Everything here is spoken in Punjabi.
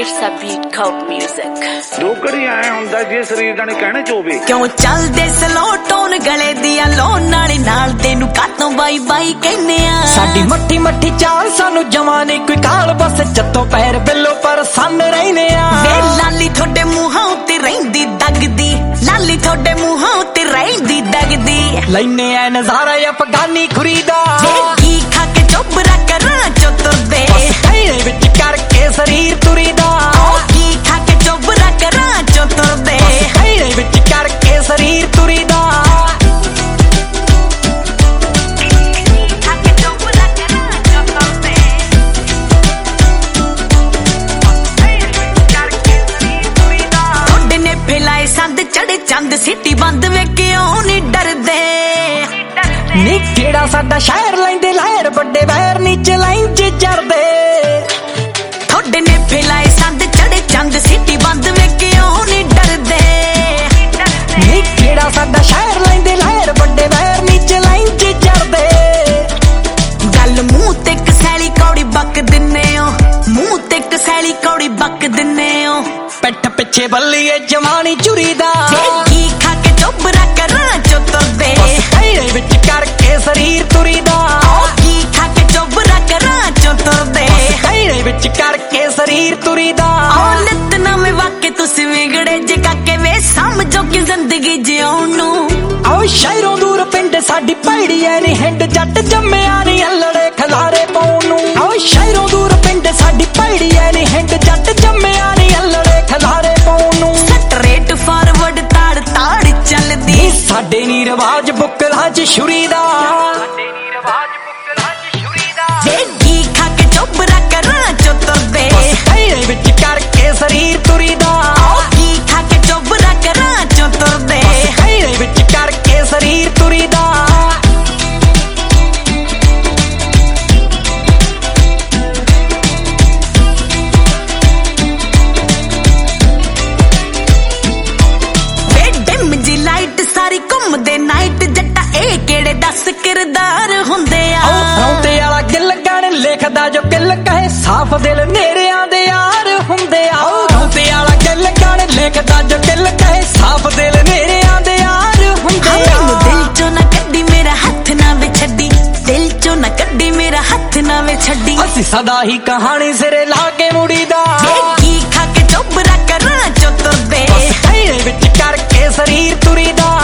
Versa Beat Code Music। ਦੋ ਘੜੀ ਆਇਆ ਹੁੰਦਾ ਜੇ ਸਰੀਰ ਜਾਣੇ ਕਹਿਣੇ ਚ ਹੋਵੇ ਕਿਉਂ ਚੱਲਦੇ ਸਲੋ ਟੋਨ ਗਲੇ ਦੀਆਂ ਲੋਨ ਨਾਲ ਤੈਨੂੰ ਕਾਤੋਂ ਬਾਈ ਬਾਈ ਕਹਿੰਦੇ ਆ। ਸਾਡੀ ਮੱਠੀ ਮੱਠੀ ਚਾਲ ਸਾਨੂੰ ਜਮਾਂ ਨੀ ਕੋਈ ਕਾਲ, ਬਸ ਜੱਤੋਂ ਪੈਰ ਬਿੱਲੋ ਪਰ ਸੰਨ ਰਹਿੰਦੇ ਆ। ਵੇ ਲਾਲੀ ਤੁਹਾਡੇ ਮੂੰਹਾਂ ਉੱਤੇ ਰਹਿੰਦੀ ਦਗਦੀ, ਲਾਲੀ ਤੁਹਾਡੇ ਮੂੰਹਾਂ ਉੱਤੇ ਰਹਿੰਦੀ ਦਗਦੀ। ਲੈਨੇ ਆ ਨਜ਼ਾਰਾ ਅਫਗਾਨੀ ਖੁਰੀ ਦਾ, ਕੀ ਖਾ ਕੇ ਚੋਬਰਾ ਕਰਾਂ ਚੋ ਤੁਰਦੇ, ਤੇਰੇ ਵਿੱਚ ਕਰਕੇ ਸਰੀਰ ਤੁਰੀ ਦਾ। ਕੀ ਖਾ ਕੇ ਚੋਬਰਾ ਕਰਾਂ ਚੋ ਤੁਰਦੇ, ਤੇਰੇ ਵਿੱਚ ਕਰਕੇ ਸਰੀਰ ਤੁਰੀ ਦਾ। ਸੰਦ ਚੜੇ ਚੰਦ ਸਿੱਟੀ ਬੰਦ ਵੇ ਕਿਉਂ ਨੀ ਡਰਦੇ। ਨੀ ਕਿਹੜਾ ਸਾਡਾ ਸ਼ਹਿਰ ਲੈਂਦੇ ਲਹਿਰ, ਵੱਡੇ ਵੈਰ ਨੀਚੇ ਲਾਈਨ ਚ ਚੜਦੇ। ਥੋੜੇ ਨੇ ਫੈਲਾਏ ਸੰਦ ਚੜੇ ਚੰਦ ਸਿੱਟੀ ਬੰਦ ਵੇ ਕਿਉਂ ਨੀ ਡਰਦੇ। ਨੀ ਕਿਹੜਾ ਸਾਡਾ ਸ਼ਹਿਰ ਲੈਂਦੇ ਲਹਿਰ, ਵੱਡੇ ਵੈਰ ਨੀਚੇ ਲਾਈਨ ਚ ਚੜਦੇ। ਗੱਲ ਮੂੰਹ ਤੇ ਕਸੈਲੀ ਕੌੜੀ ਬੱਕ ਦਿੰਨੇ ਓ, ਮੂੰਹ ਤੇ ਕਸੈਲੀ ਕੌੜੀ ਬੱਕ ਦਿੰਨੇ ਓ। ਪਿੱਠ ਪਿੱਛੇ ਬੱਲੀਏ ਜਵਾਨੀ ਚੁਰੀ ਦਾ, ਕੀ ਖਾ ਕੇ ਚੋਬਰਾ ਕਰਾਂ ਚੋ ਤੁਰਦੇ, ਤੇਰੇ ਵਿੱਚ ਕਰਕੇ ਸਰੀਰ ਤੁਰੀ ਦਾ। ਕੀ ਖਾ ਕੇ ਚੋਬਰਾ ਕਰਾਂ ਚੋ ਤੁਰਦੇ, ਤੇਰੇ ਵਿੱਚ ਕਰਕੇ ਸਰੀਰ ਤੁਰੀ ਦਾ। ਲਿੱਤ ਨਵੇਂ ਵਾਕੇ ਤੁਸੀਂ ਵਿਗੜੇ ਜੇ ਕਾਕੇ ਵੇ ਸਮਝੋ ਕਿ ਜ਼ਿੰਦਗੀ ਜਿਉਣ ਨੂੰ। ਆਓ ਸ਼ਹਿਰੋਂ ਦੂਰ ਪਿੰਡ ਸਾਡੀ ਪੈੜੀ ਐ ਨੀ ਹਿੰਡ, ਜੱਟ ਜੰਮਿਆ ਨੀ ਅਲੜੇ ਖਲਾਰੇ ਪਾਉਣ ਨੂੰ। ਆਓ ਸ਼ਹਿਰੋਂ ਦੂਰ ਪਿੰਡ ਸਾਡੀ ਪੈੜੀ ਐ ਨੀ ਹਿੰਡ, ਜੱਟ ਜੰਮਿਆ ਨੀ ਅਲੜੇ ਖਲਾਰੇ ਪਾਉਣ ਨੂੰ। ਸਟਰੇਟ ਫਾਰਵਰਡ ਤਾੜ ਤਾੜ ਚੱਲਦੀ, ਸਾਡੇ ਨੀ ਰਿਵਾਜ ਬੁੱਕਲਾਂ ਚ ਛੁਰੀ ਦਾ। ਜੇ ਕੀ ਖਾ ਕੇ ਚੋਬਰਾ ਕਰਾਂ ਚੋ ਤੁਰਦੇ, ਤੇਰੇ ਵਿੱਚ ਕਰਕੇ ਸਰੀਰ ਤੁਰੀ ਦਾ। ਕੀ ਖਾ ਕੇ ਚੋਬਰਾ ਕਰਾਂ ਚੋ ਤੁਰਦੇ, ਤੇਰੇ ਵਿੱਚ ਕਰਕੇ ਸਰੀਰ ਤੁਰੀ ਦਾ। ਸਾਰੀ ਘੁੰਮਦੇ ਨਾਈਟ ਜੱਟਾ ਇਹ ਕਿਹੜੇ ਦੱਸ ਕਿਰਦਾਰ ਹੁੰਦੇ ਆ। ਰੌਂਦੇ ਵਾਲਾ ਗਿੱਲ ਗਾਣੇ ਲਿਖਦਾ ਜੋ ਕਿੱਲ ਕਹੇ, ਸਾਫ਼ ਦਿਲ ਨੇਰਿਆਂ ਦੇ ਯਾਰ ਹੁੰਦੇ ਆ। ਰੌਂਦੇ ਵਾਲਾ ਗਿੱਲ ਗਾਣੇ ਲਿਖਦਾ ਜੋ ਕਿੱਲ ਕਹੇ, ਸਾਫ਼ ਦਿਲ ਨੇਰਿਆਂ ਦੇ ਯਾਰ ਹੁੰਦੇ ਆ। ਮੈਨੂੰ ਦਿਲ ਚੋਂ ਨਾ ਕੱਢੀ ਮੇਰਾ ਹੱਥ ਨਾ ਵੇ ਛੱਡੀ, ਦਿਲ ਚੋਂ ਨਾ ਕੱਢੀ ਮੇਰਾ ਹੱਥ ਨਾ ਵੇ ਛੱਡੀ। ਅਸੀਂ ਸਦਾ ਹੀ ਕਹਾਣੀ ਸਿਰੇ ਲਾ ਕੇ ਮੁੜੀ ਦਾ, ਕੀ ਖਾ ਕੇ ਚੋਬਰਾ ਕਰਾਂ ਚੋ ਤੁਰਦੇ, ਤੇਰੇ ਵਿੱਚ ਕਰਕੇ ਸਰੀਰ ਤੁਰੀ ਦਾ।